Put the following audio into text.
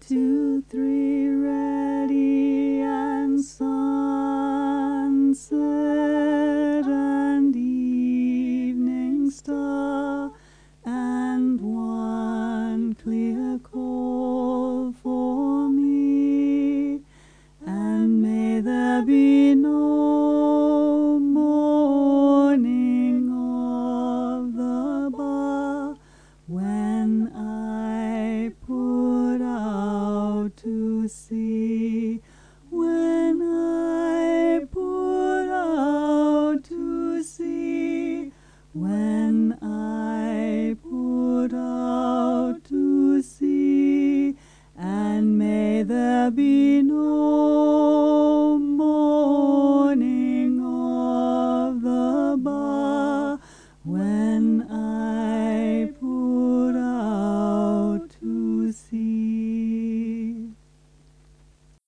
2, 3, ready, and sunset and evening star, and one clear call for me, and may there be no morning of the bar when I put out to sea, when I put out to sea, when I put out to sea, and may there be